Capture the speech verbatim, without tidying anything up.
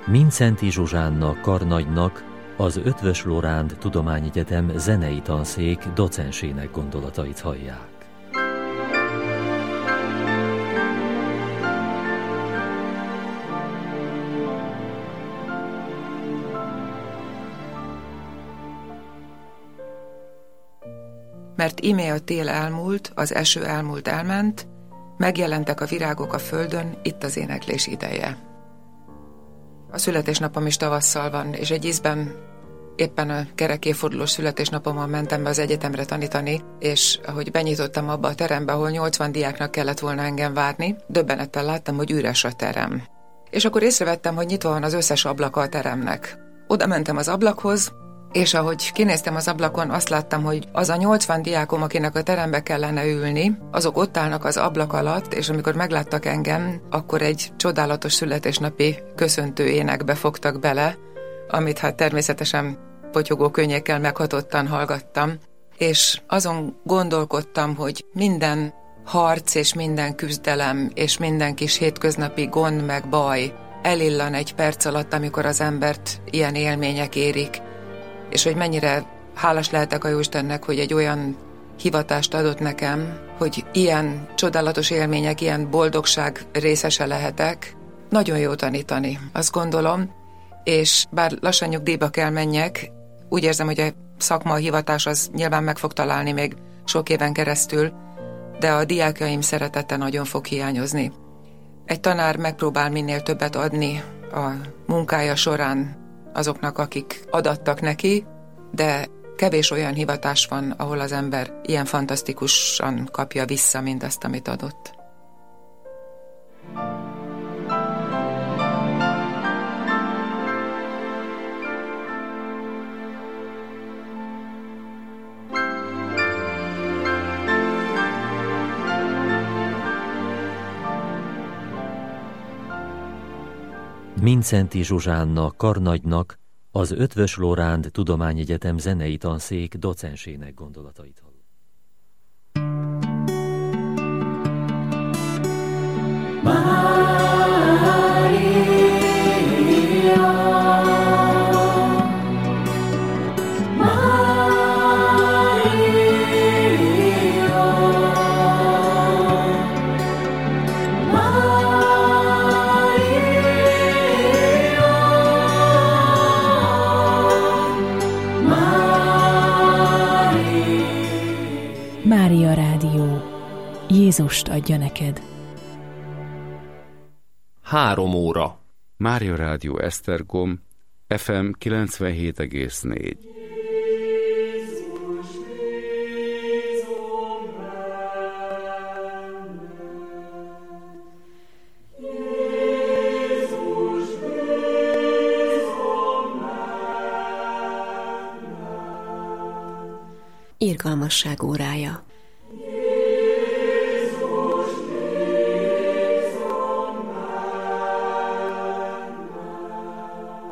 Mindszenty Zsuzsánna karnagynak, az Eötvös Loránd Tudományegyetem zenei tanszék docensének gondolatait hallják. Mert íme a tél elmúlt, az eső elmúlt elment, megjelentek a virágok a földön, itt az éneklés ideje. A születésnapom is tavasszal van, és egy ízben éppen a kerek évfordulós születésnapomon mentem be az egyetemre tanítani, és ahogy benyitottam abba a terembe, ahol nyolcvan diáknak kellett volna engem várni, döbbenettel láttam, hogy üres a terem. És akkor észrevettem, hogy nyitva van az összes ablaka a teremnek. Oda mentem az ablakhoz, és ahogy kinéztem az ablakon, azt láttam, hogy az a nyolcvan diákom, akinek a terembe kellene ülni, azok ott állnak az ablak alatt, és amikor megláttak engem, akkor egy csodálatos születésnapi köszöntő énekbe fogtak bele, amit hát természetesen potyogó könnyekkel meghatottan hallgattam, és azon gondolkodtam, hogy minden harc és minden küzdelem és minden kis hétköznapi gond meg baj elillan egy perc alatt, amikor az embert ilyen élmények érik, és hogy mennyire hálás lehetek a Jóistennek, hogy egy olyan hivatást adott nekem, hogy ilyen csodálatos élmények, ilyen boldogság részese lehetek. Nagyon jó tanítani, azt gondolom, és bár lassan nyugdíjba kell menjek, úgy érzem, hogy a szakma, a hivatás az nyilván meg fog találni még sok éven keresztül, de a diákjaim szeretete nagyon fog hiányozni. Egy tanár megpróbál minél többet adni a munkája során azoknak, akik adattak neki, de kevés olyan hivatás van, ahol az ember ilyen fantasztikusan kapja vissza mindazt, amit adott. Mindszenty Zsuzsánna karnagynak, az Eötvös Loránd Tudományegyetem zenei tanszék docensének gondolatait hall. Mária Rádió. Jézust adja neked. Három óra. Mária Rádió Esztergom, ef em kilencvenhét egész négy. Irgalmasság órája.